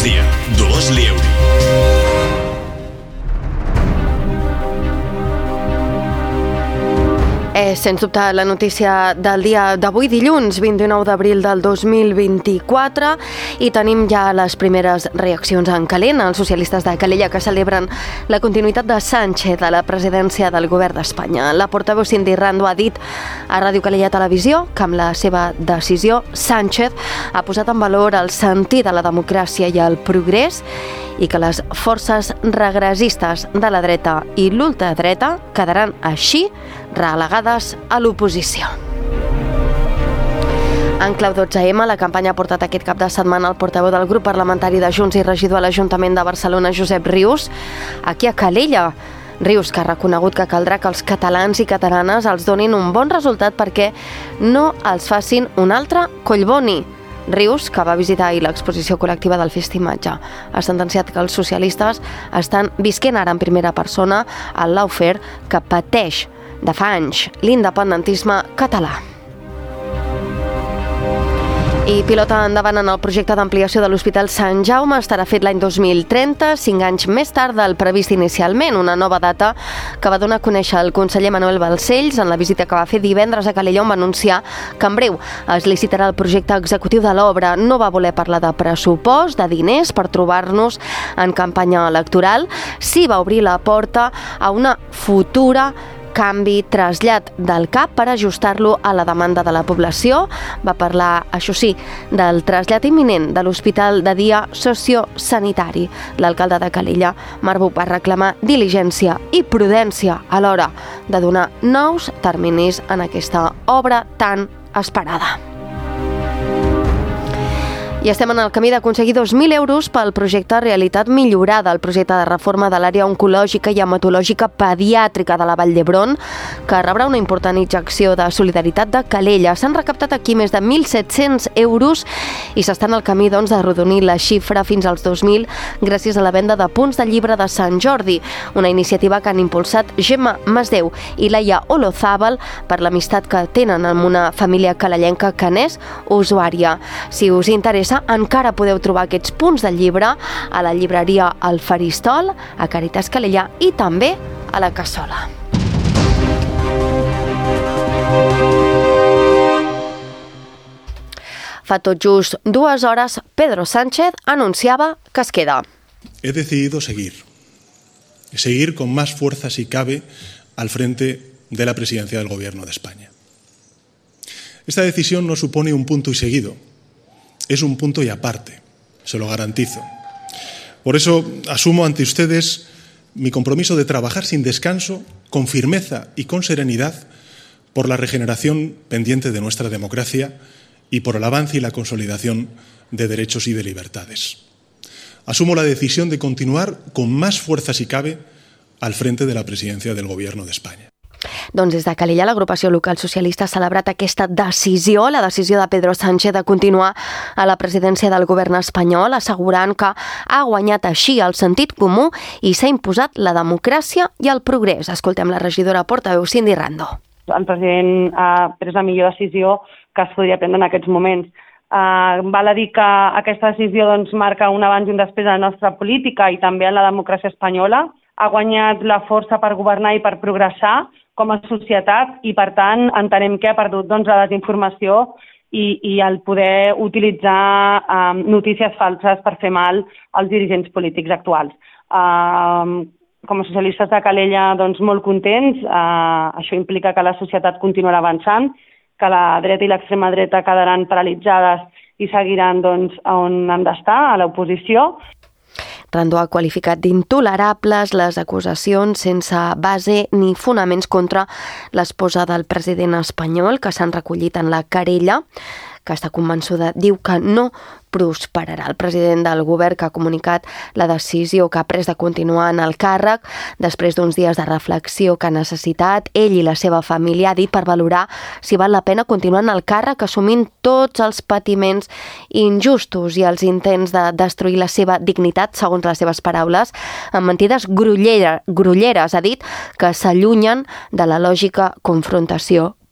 migdia, Dolors Lieuri. És, sens dubte, la notícia del dia d'avui, dilluns 29 d'abril del 2024, i tenim ja les primeres reaccions en calent. Els socialistes de Calella, que celebren la continuïtat de Sánchez a la presidència del govern d'Espanya. La portaveu Cindy Rando ha dit a Ràdio Calella Televisió que amb la seva decisió Sánchez ha posat en valor el sentit de la democràcia i el progrés, i que les forces regressistes de la dreta i l'ultradreta quedaran així relegades a l'oposició. En clau 12M, la campanya ha portat aquest cap de setmana el portaveu del grup parlamentari de Junts i regidor a l'Ajuntament de Barcelona, Josep Rius, aquí a Calella. Rius, que ha reconegut que caldrà que els catalans i catalanes els donin un bon resultat perquè no els facin un altre Collboni. Rius, que va visitar ahir l'exposició col·lectiva del Festimatge, ha sentenciat que els socialistes estan visquent ara en primera persona el lawfare que pateix de fa anys l'independentisme català. I pilota endavant en el projecte d'ampliació de l'Hospital Sant Jaume. Estarà fet l'any 2030, 5 anys més tard del previst inicialment, una nova data que va donar a conèixer el conseller Manuel Balcells en la visita que va fer divendres a Calella, on va anunciar que en breu es licitarà el projecte executiu de l'obra. No va voler parlar de pressupost, de diners, per trobar-nos en campanya electoral. Sí va obrir la porta a una futura canvi, trasllat del CAP per ajustar-lo a la demanda de la població. Va parlar, això sí, del trasllat imminent de l'Hospital de Dia Sociosanitari. L'alcalde de Calella, Marc Buch, va reclamar diligència i prudència a l'hora de donar nous terminis en aquesta obra tan esperada. I estem en el camí d'aconseguir 2.000 euros pel projecte Realitat Millorada, el projecte de reforma de l'àrea oncològica i hematològica pediàtrica de la Vall d'Hebron, que rebrà una important injecció de solidaritat de Calella. S'han recaptat aquí més de 1.700 euros i s'està en el camí, doncs, d'arrodonir la xifra fins als 2.000 gràcies a la venda de punts de llibre de Sant Jordi, una iniciativa que han impulsat Gemma Masdeu i Laia Olozábal per l'amistat que tenen amb una família calellenca que n'és usuària. Si us interessa, encara podeu trobar aquests punts de llibre a la llibreria El Faristol, a Càritas Calella i també a la Cassola. Fa tot just 2 hores, Pedro Sánchez anunciava que es queda. He decidido seguir con más fuerza si cabe al frente de la presidencia del Gobierno de España. Esta decisión no supone un punto y seguido. Es un punto y aparte, se lo garantizo. Por eso asumo ante ustedes mi compromiso de trabajar sin descanso, con firmeza y con serenidad por la regeneración pendiente de nuestra democracia y por el avance y la consolidación de derechos y de libertades. Asumo la decisión de continuar con más fuerza si cabe al frente de la presidencia del Gobierno de España. Doncs des de Calella, l'agrupació local socialista ha celebrat aquesta decisió, la decisió de Pedro Sánchez de continuar a la presidència del govern espanyol, assegurant que ha guanyat així el sentit comú i s'ha imposat la democràcia i el progrés. Escoltem la regidora portaveu Cindy Rando. El president ha pres la millor decisió que es podria prendre en aquests moments. Val a dir que aquesta decisió marca un abans i un després en la nostra política i també en la democràcia espanyola. Ha guanyat la força per governar i per progressar com a societat i, per tant, entenem que ha perdut la desinformació i el poder utilitzar notícies falses per fer mal als dirigents polítics actuals. Com a socialistes de Calella, molt contents. Això implica que la societat continuarà avançant, que la dreta i l'extrema dreta quedaran paralitzades i seguiran on han d'estar, a l'oposició. Rando ha qualificat d'intolerables les acusacions sense base ni fonaments contra l'esposa del president espanyol que s'han recollit en la querella, que està convençuda, diu que no prosperarà. El president del govern, que ha comunicat la decisió que ha pres de continuar en el càrrec després d'uns dies de reflexió que ha necessitat, ell i la seva família, ha dit per valorar si val la pena continuar en el càrrec assumint tots els patiments injustos i els intents de destruir la seva dignitat, segons les seves paraules, amb mentides grolleres, ha dit, que s'allunyen de la lògica confrontació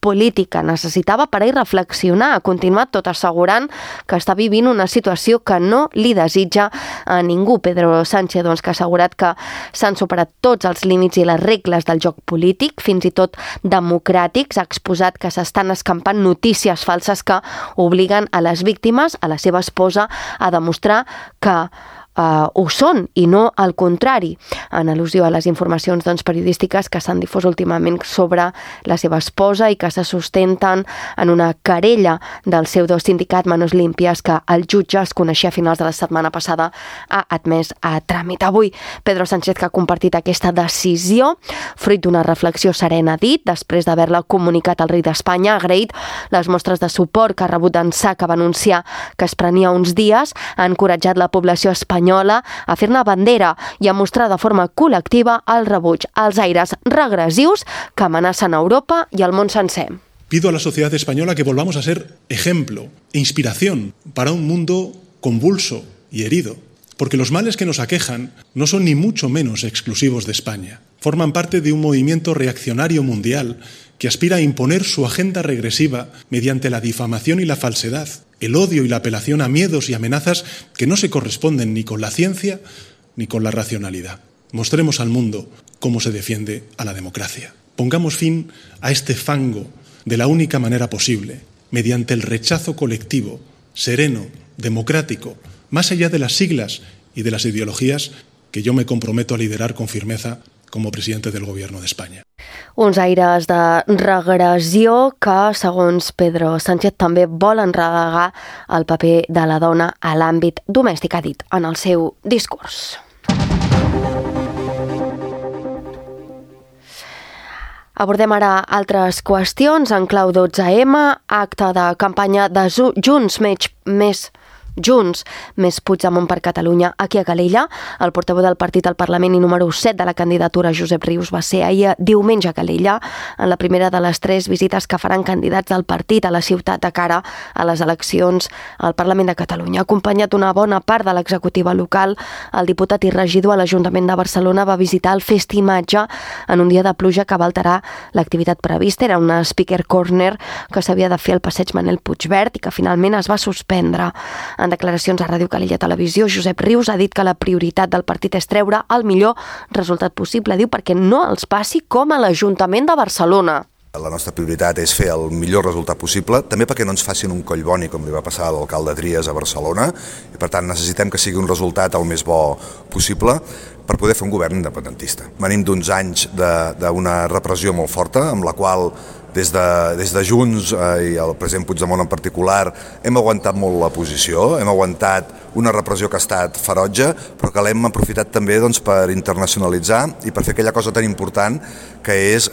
polític que necessitava per a reflexionar. Ha continuat tot assegurant que està vivint una situació que no li desitja a ningú. Pedro Sánchez, que ha assegurat que s'han superat tots els límits i les regles del joc polític, fins i tot democràtics. Ha exposat que s'estan escampant notícies falses que obliguen a les víctimes, a la seva esposa, a demostrar que ho són i no al contrari, en al·lusió a les informacions periodístiques que s'han difós últimament sobre la seva esposa i que se sustenten en una querella del pseudosindicat Manos Limpias que el jutge, es coneixia a finals de la setmana passada, ha admès a tràmit. Avui, Pedro Sánchez, que ha compartit aquesta decisió, fruit d'una reflexió serena, dit, després d'haver-la comunicat al rei d'Espanya, ha agraït les mostres de suport que ha rebut d'ençà que va anunciar que es prenia uns dies, ha encoratjat la població espanyola a fer-ne bandera i a mostrar de forma col·lectiva el rebuig als aires regressius que amenacen Europa i el món sencer. Pido a la sociedad española que volvamos a ser ejemplo e inspiración para un mundo convulso y herido, porque los males que nos aquejan no son ni mucho menos exclusivos de España. Forman parte de un movimiento reaccionario mundial que aspira a imponer su agenda regresiva mediante la difamación y la falsedad, el odio y la apelación a miedos y amenazas que no se corresponden ni con la ciencia ni con la racionalidad. Mostremos al mundo cómo se defiende a la democracia. Pongamos fin a este fango de la única manera posible, mediante el rechazo colectivo, sereno, democrático, más allá de las siglas y de las ideologías que yo me comprometo a liderar con firmeza como presidente del Gobierno de España. Uns aires de regressió que, segons Pedro Sánchez, també volen relegar el paper de la dona a l'àmbit domèstic, ha dit en el seu discurs. Abordem ara altres qüestions en clau 12M, acte de campanya de Junts més Puigdemont per Catalunya aquí a Calella. El portaveu del partit al Parlament i número 7 de la candidatura, Josep Rius, va ser ahir diumenge a Calella en la primera de les 3 visites que faran candidats del partit a la ciutat de cara a les eleccions al Parlament de Catalunya. Acompanyat una bona part de l'executiva local, el diputat i regidor a l'Ajuntament de Barcelona va visitar el Festimatge en un dia de pluja que va alterar l'activitat prevista. Era una speaker corner que s'havia de fer al passeig Manel Puigverd i que finalment es va suspendre. En declaracions a Ràdio Calella Televisió, Josep Rius ha dit que la prioritat del partit és treure el millor resultat possible, diu, perquè no els passi com a l'Ajuntament de Barcelona. La nostra prioritat és fer el millor resultat possible, també perquè no ens facin un collboni com li va passar a l'alcalde Trias a Barcelona, i per tant necessitem que sigui un resultat el més bo possible per poder fer un govern independentista. Venim d'uns anys d'una repressió molt forta, amb la qual des de Junts i el president Puigdemont en particular hem aguantat molt la posició, hem aguantat una repressió que ha estat ferotge, però que l'hem aprofitat també per internacionalitzar i per fer aquella cosa tan important que és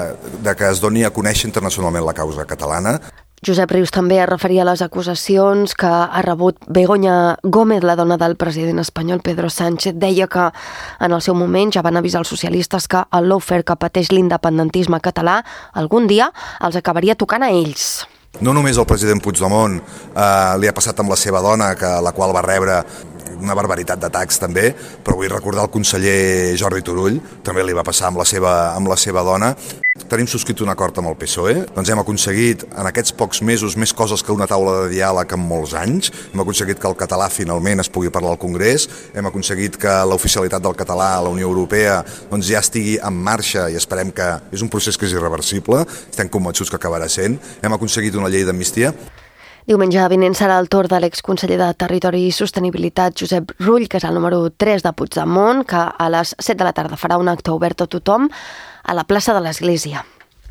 que es doni a conèixer internacionalment la causa catalana. Josep Rius també es referia a les acusacions que ha rebut Begoña Gómez, la dona del president espanyol Pedro Sánchez. Deia que en el seu moment ja van avisar els socialistes que el lawfare que pateix l'independentisme català algun dia els acabaria tocant a ells. No només el president Puigdemont li ha passat amb la seva dona, la qual va rebre una barbaritat d'atacs també, però vull recordar el conseller Jordi Turull, també li va passar amb la seva dona. Tenim subscrit un acord amb el PSOE, doncs hem aconseguit en aquests pocs mesos més coses que una taula de diàleg en molts anys, hem aconseguit que el català finalment es pugui parlar al Congrés, hem aconseguit que l'oficialitat del català a la Unió Europea doncs ja estigui en marxa i esperem que és un procés que és irreversible, estem convençuts que acabarà sent, hem aconseguit una llei d'amnistia. Diumenge vinent serà el torn de l'exconseller de Territori i Sostenibilitat, Josep Rull, que és el número 3 de Puigdemont, que a les 7 de la tarda farà un acte obert a tothom a la plaça de l'Església.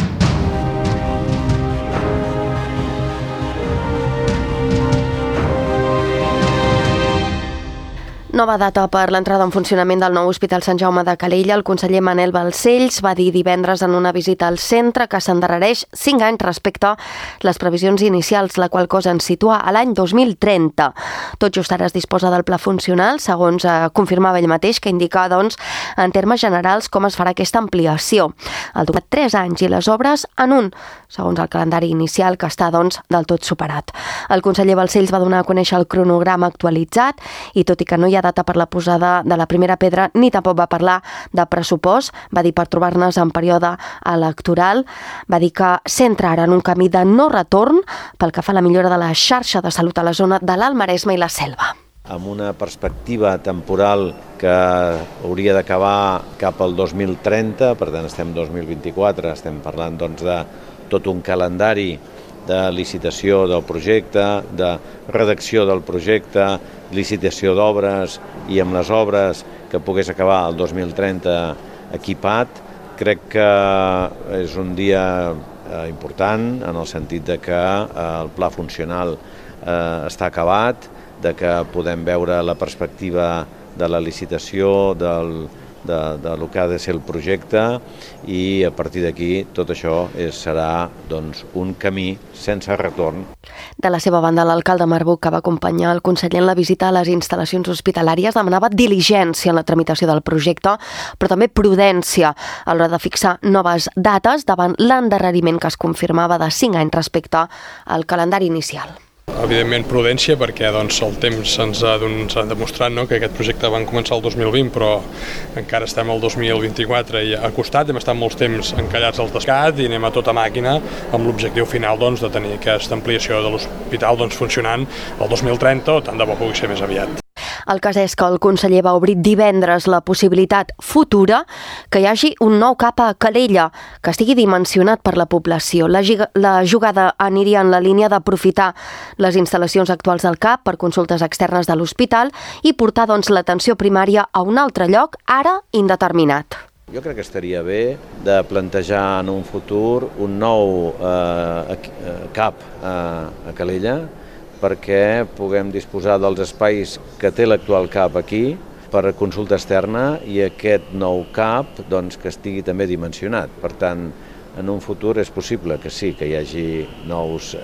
Nova data per l'entrada en funcionament del nou Hospital Sant Jaume de Calella. El conseller Manel Balcells va dir divendres en una visita al centre que s'endarrereix 5 anys respecte a les previsions inicials, la qual cosa ens situa a l'any 2030. Tot just ara es disposa del pla funcional, segons confirmava ell mateix, que indica, doncs, en termes generals com es farà aquesta ampliació. El document 3 anys i les obres en un, segons el calendari inicial, que està, doncs, del tot superat. El conseller Balcells va donar a conèixer el cronograma actualitzat i, tot i que no hi ha data per la posada de la primera pedra, ni tampoc va parlar de pressupost. Va dir per trobar-nos en període electoral. Va dir que s'entra ara en un camí de no retorn pel que fa a la millora de la xarxa de salut a la zona de l'Alt Maresme i la Selva. Amb una perspectiva temporal que hauria d'acabar cap al 2030, per tant estem 2024, estem parlant doncs, de tot un calendari de licitació del projecte, de redacció del projecte, licitació d'obres i amb les obres que pogués acabar el 2030 equipat. Crec que és un dia important en el sentit de que el pla funcional està acabat, de que podem veure la perspectiva de la licitació, del que ha de ser el projecte i a partir d'aquí tot això serà doncs, un camí sense retorn. De la seva banda, l'alcalde Marbuch, que va acompanyar el conseller en la visita a les instal·lacions hospitalàries, demanava diligència en la tramitació del projecte, però també prudència a l'hora de fixar noves dates davant l'endarreriment que es confirmava de 5 anys respecte al calendari inicial. Evidentment prudència perquè doncs, el temps ens ha demostrat que aquest projecte van començar el 2020 però encara estem al 2024 i ha costat, hem estat molts temps encallats al descat i anem a tota màquina amb l'objectiu final de tenir aquesta ampliació de l'hospital funcionant el 2030 o tant de bo pugui ser més aviat. El cas és que el conseller va obrir divendres la possibilitat futura que hi hagi un nou CAP a Calella, que estigui dimensionat per la població. La jugada aniria en la línia d'aprofitar les instal·lacions actuals del CAP per consultes externes de l'hospital i portar l'atenció primària a un altre lloc, ara indeterminat. Jo crec que estaria bé de plantejar en un futur un nou CAP a Calella, perquè puguem disposar dels espais que té l'actual CAP aquí per consulta externa i aquest nou CAP que estigui també dimensionat. Per tant, en un futur és possible que sí, que hi hagi nous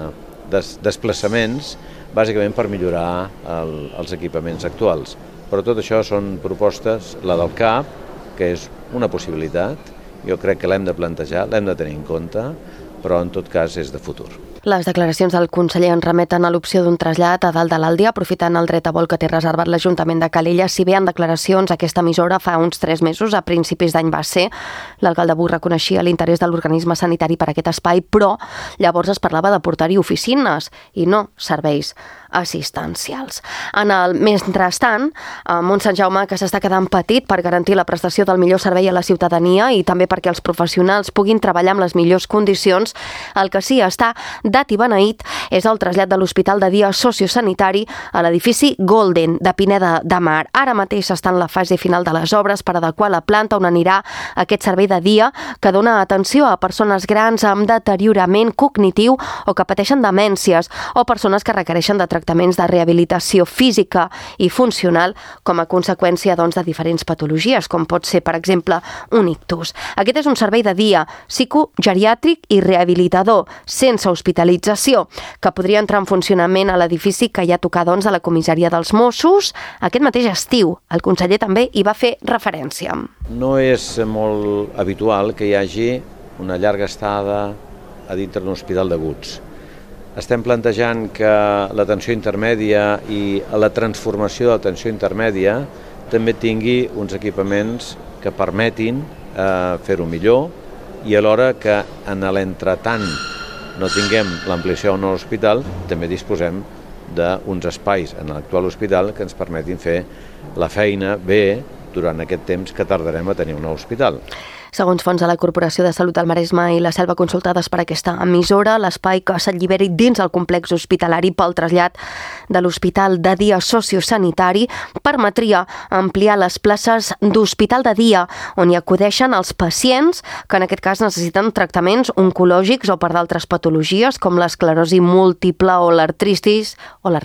desplaçaments, bàsicament per millorar els equipaments actuals. Però tot això són propostes, la del CAP, que és una possibilitat, jo crec que l'hem de plantejar, l'hem de tenir en compte, però en tot cas és de futur. Les declaracions del conseller ens remeten a l'opció d'un trasllat a dalt de l'Àldia, aprofitant el dret a vol que té reservat l'Ajuntament de Calella. Si bé en declaracions aquesta emissora fa uns 3 mesos, a principis d'any va ser, l'alcalde Buch reconeixia l'interès de l'organisme sanitari per aquest espai, però llavors es parlava de portar-hi oficines i no serveis assistencials. En el mentrestant, Mont Sant Jaume, que s'està quedant petit per garantir la prestació del millor servei a la ciutadania i també perquè els professionals puguin treballar amb les millors condicions, el que sí està dat i beneït és el trasllat de l'Hospital de Dia Sociosanitari a l'edifici Golden de Pineda de Mar. Ara mateix està en la fase final de les obres per adequar la planta on anirà aquest servei de dia que dona atenció a persones grans amb deteriorament cognitiu o que pateixen demències o persones que requereixen de tractaments de rehabilitació física i funcional com a conseqüència de diferents patologies, com pot ser, per exemple, un ictus. Aquest és un servei de dia psicogeriàtric i rehabilitador, sense hospitalització, que podria entrar en funcionament a l'edifici que ja toca de la comissaria dels Mossos aquest mateix estiu. El conseller també hi va fer referència. No és molt habitual que hi hagi una llarga estada a dintre d'un hospital d'aguts. Estem plantejant que l'atenció intermèdia i la transformació de l'atenció intermèdia també tingui uns equipaments que permetin fer-ho millor i alhora que en l'entretant no tinguem l'ampliació d'un nou hospital, també disposem d'uns espais en l'actual hospital que ens permetin fer la feina bé durant aquest temps que tardarem a tenir un nou hospital. Segons fonts de la Corporació de Salut del Maresme i la Selva consultades per aquesta emissora, l'espai que s'alliberi dins el complex hospitalari pel trasllat de l'Hospital de Dia Sociosanitari permetria ampliar les places d'hospital de dia on hi acudeixen els pacients que en aquest cas necessiten tractaments oncològics o per d'altres patologies com l'esclerosi múltiple o l'artritis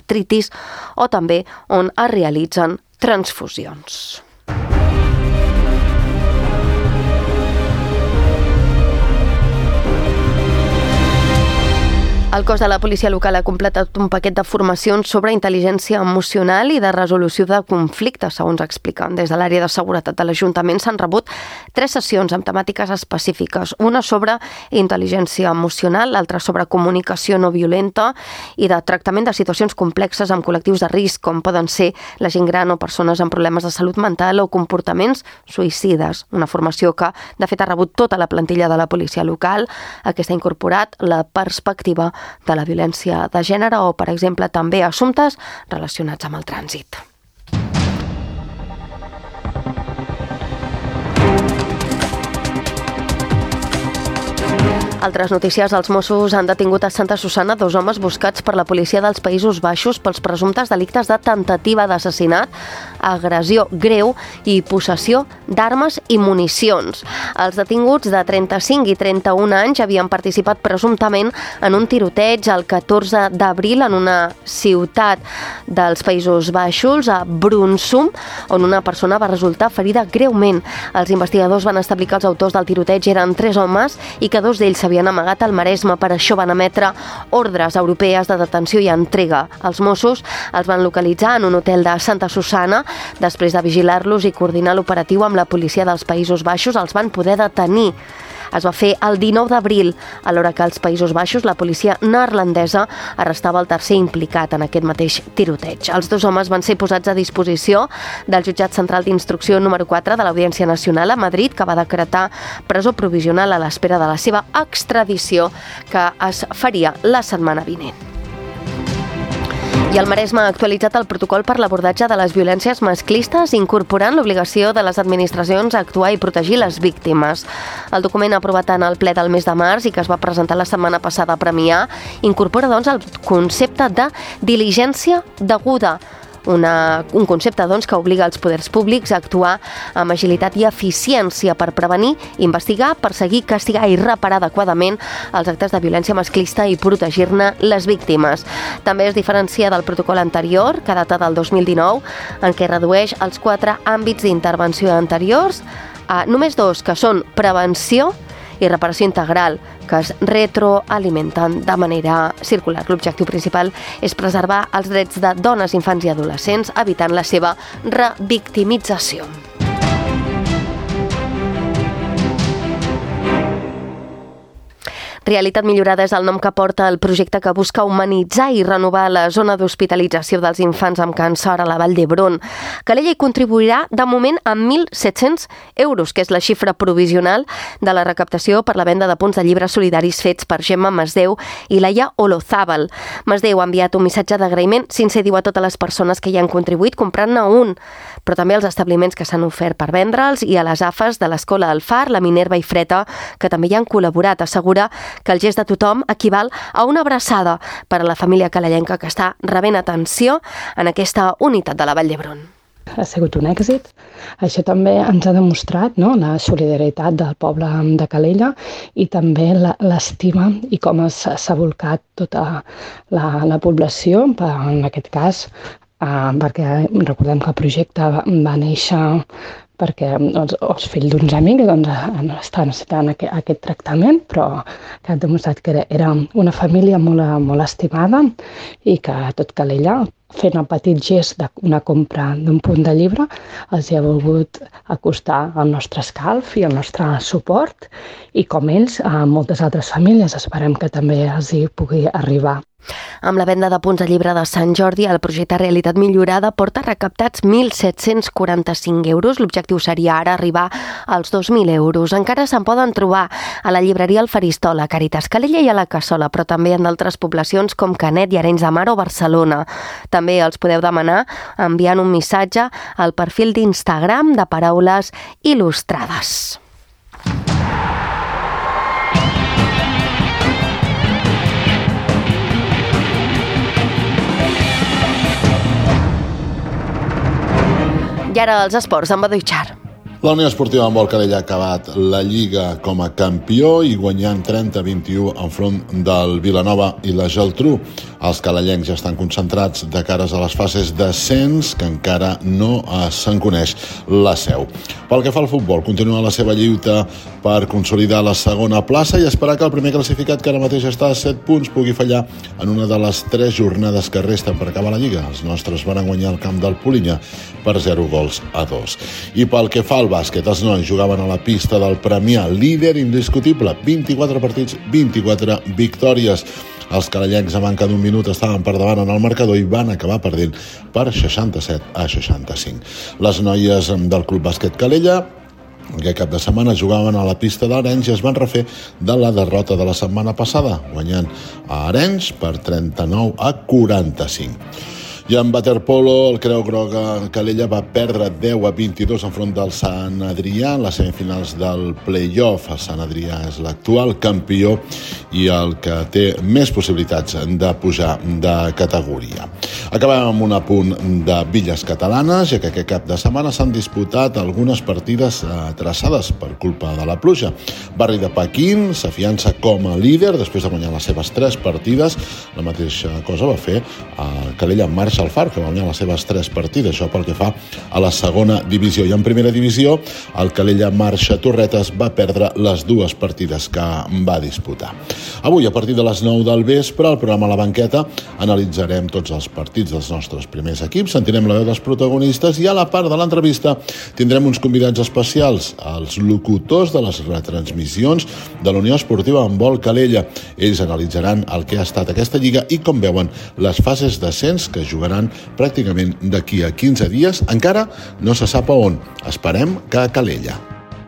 o també on es realitzen transfusions. El cos de la policia local ha completat un paquet de formacions sobre intel·ligència emocional i de resolució de conflictes, segons expliquen. Des de l'àrea de seguretat de l'Ajuntament s'han rebut 3 sessions amb temàtiques específiques. Una sobre intel·ligència emocional, l'altra sobre comunicació no violenta i de tractament de situacions complexes amb col·lectius de risc, com poden ser la gent gran o persones amb problemes de salut mental o comportaments suïcides. Una formació que, de fet, ha rebut tota la plantilla de la policia local. Aquesta ha incorporat la perspectiva de la violència de gènere o, per exemple, també assumptes relacionats amb el trànsit. Altres notícies, els Mossos han detingut a Santa Susanna 2 homes buscats per la policia dels Països Baixos pels presumptes delictes de tentativa d'assassinat, agressió greu i possessió d'armes i municions. Els detinguts de 35 i 31 anys havien participat presumptament en un tiroteig el 14 d'abril en una ciutat dels Països Baixos, a Brunssum, on una persona va resultar ferida greument. Els investigadors van establir que els autors del tiroteig eren 3 homes i que 2 d'ells s'havien amagat al Maresme. Per això van emetre ordres europees de detenció i entrega. Els Mossos els van localitzar en un hotel de Santa Susanna. Després de vigilar-los i coordinar l'operatiu amb la policia dels Països Baixos, els van poder detenir. Es va fer el 19 d'abril, alhora que als Països Baixos la policia neerlandesa arrestava el tercer implicat en aquest mateix tiroteig. Els 2 homes van ser posats a disposició del Jutjat Central d'Instrucció número 4 de l'Audiència Nacional a Madrid, que va decretar presó provisional a l'espera de la seva extradició, que es faria la setmana vinent. I el Maresme ha actualitzat el protocol per l'abordatge de les violències masclistes, incorporant l'obligació de les administracions a actuar i protegir les víctimes. El document aprovat en el ple del mes de març i que es va presentar la setmana passada a Premià incorpora, doncs, el concepte de diligència deguda, un concepte, doncs, que obliga els poders públics a actuar amb agilitat i eficiència per prevenir, investigar, perseguir, castigar i reparar adequadament els actes de violència masclista i protegir-ne les víctimes. També es diferencia del protocol anterior, que data del 2019, en què redueix els 4 àmbits d'intervenció anteriors a només 2, que són prevenció i reparació integral, que es retroalimenten de manera circular. L'objectiu principal és preservar els drets de dones, infants i adolescents, evitant la seva revictimització. Realitat Millorada és el nom que porta el projecte que busca humanitzar i renovar la zona d'hospitalització dels infants amb càncer a la Vall d'Hebron. Calella hi contribuirà de moment amb 1.700 euros, que és la xifra provisional de la recaptació per la venda de punts de llibres solidaris fets per Gemma Masdeu i Laia Olozábal. Masdeu ha enviat un missatge d'agraïment sincer, diu, a totes les persones que hi han contribuït comprant-ne un, però també als establiments que s'han ofert per vendre'ls i a les AFAs de l'Escola El Far, la Minerva i Freta, que també hi han col·laborat. Assegura que el gest de tothom equival a una abraçada per a la família calellenca que està rebent atenció en aquesta unitat de la Vall d'Hebron. Ha sigut un èxit. Això també ens ha demostrat, no?, la solidaritat del poble de Calella i també l'estima i com s'ha volcat tota la població, en aquest cas, perquè recordem que el projecte va néixer perquè els fills d'uns amics estan necessitant aquest tractament, però que ha demostrat que era una família molt estimada i que tot Calella, fent el petit gest d'una compra d'un punt de llibre, els hi ha volgut acostar el nostre escalf i el nostre suport i com ells, a moltes altres famílies, esperem que també els hi pugui arribar. Amb la venda de punts de llibre de Sant Jordi, el projecte Realitat Millorada porta recaptats 1.745 euros. L'objectiu seria ara arribar als 2.000 euros. Encara se'n poden trobar a la llibreria El Faristol, a Càritas Calella i a la Cassola, però també en d'altres poblacions com Canet i Arenys de Mar o Barcelona. També els podeu demanar enviant un missatge al perfil d'Instagram de Paraules Il·lustrades. I ara els esports amb Badu Char. La Unió Esportiva Handbol Calella ha acabat la Lliga com a campió i guanyant 30-21 enfront del Vilanova i la Geltrú. Els calellencs ja estan concentrats de cares a les fases d'ascens, que encara no se'n coneix la seu. Pel que fa al futbol, continua la seva lluita per consolidar la segona plaça i esperar que el primer classificat, que ara mateix està a 7 punts, pugui fallar en una de les 3 jornades que resten per acabar la Lliga. Els nostres van guanyar el camp del Polinyà per 0-2. I pel que fa al bàsquet, els nois jugaven a la pista del Premià, líder indiscutible, 24 partits, 24 victòries. Els calellencs, a manca d'un minut, estaven per davant en el marcador i van acabar perdent per 67-65. Les noies del Club Bàsquet Calella aquest cap de setmana jugaven a la pista d'Arenys i es van refer de la derrota de la setmana passada, guanyant a Arenys per 39-45. I en waterpolo, el Creu Groga Calella va perdre 10-22 enfront del Sant Adrià en les semifinals del play-off. El Sant Adrià és l'actual campió i el que té més possibilitats de pujar de categoria. Acabem amb un apunt de Villes Catalanes, ja que aquest cap de setmana s'han disputat algunes partides atrasades per culpa de la pluja. Barri de Pequín s'afiança com a líder després de guanyar les seves 3 partides. La mateixa cosa va fer a Calella en Marxa al Far, que va guanyar les seves 3 partides, això pel que fa a la segona divisió. I en primera divisió, el Calella Marxa Torretes va perdre les 2 partides que va disputar. Avui, a partir de les 9 del vespre, al programa La Banqueta, analitzarem tots els partits dels nostres primers equips, sentirem la veu dels protagonistes i a la part de l'entrevista tindrem uns convidats especials, els locutors de les retransmissions de la Unió Esportiva Handbol Calella. Ells analitzaran el que ha estat aquesta lliga i com veuen les fases d'ascens que jugaran pràcticament d'aquí a 15 dies. Encara no se sap a on. Esperem que a Calella.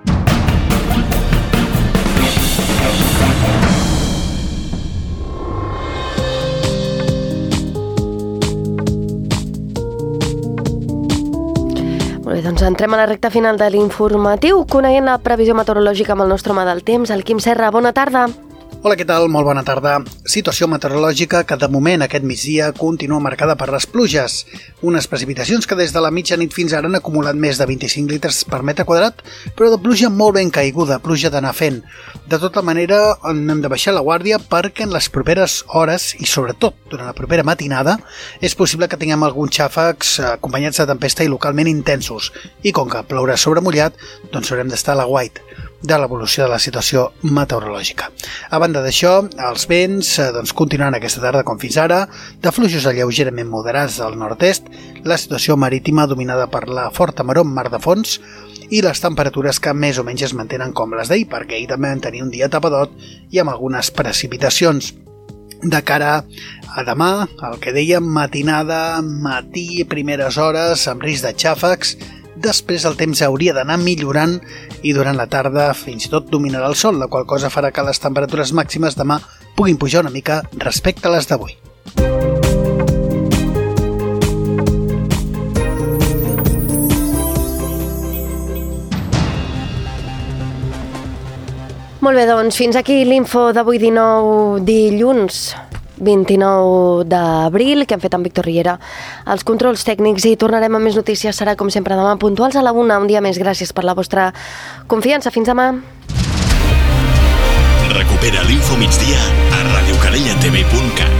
Molt bé, doncs entrem a la recta final de l'informatiu, coneguent la previsió meteorològica amb el nostre home del temps, el Quim Serra. Bona tarda. Hola, què tal? Molt bona tarda. Situació meteorològica que de moment aquest migdia continua marcada per les pluges. Unes precipitacions que des de la mitjanit fins ara han acumulat més de 25 litres per metre quadrat, però de pluja molt ben caiguda, pluja d'anar fent. De tota manera, hem de baixar la guàrdia perquè en les properes hores, i sobretot durant la propera matinada, és possible que tinguem alguns xàfecs acompanyats de tempesta i localment intensos. I com que plourà sobre mullat, doncs haurem d'estar a l'aguait de l'evolució de la situació meteorològica. A banda d'això, els vents continuaran aquesta tarda com fins ara, de fluixos lleugerament moderats del nord-est, la situació marítima dominada per la forta maror en mar de fons i les temperatures que més o menys es mantenen com les d'ahir, perquè ahir també vam tenir un dia tapadot i amb algunes precipitacions. De cara a demà, el que dèiem, matinada, matí, primeres hores, amb risc de xàfecs. Després el temps hauria d'anar millorant i durant la tarda fins i tot dominarà el sol, la qual cosa farà que les temperatures màximes demà puguin pujar una mica respecte a les d'avui. Molt bé, doncs fins aquí l'info d'avui 19 dilluns 29 d'abril, que hem fet amb Víctor Riera els controls tècnics, i tornarem amb més notícies. Serà com sempre demà puntuals a la 1, un dia més. Gràcies per la vostra confiança. Fins demà. Recupera l'Info Migdia a radiocalellatv.cat.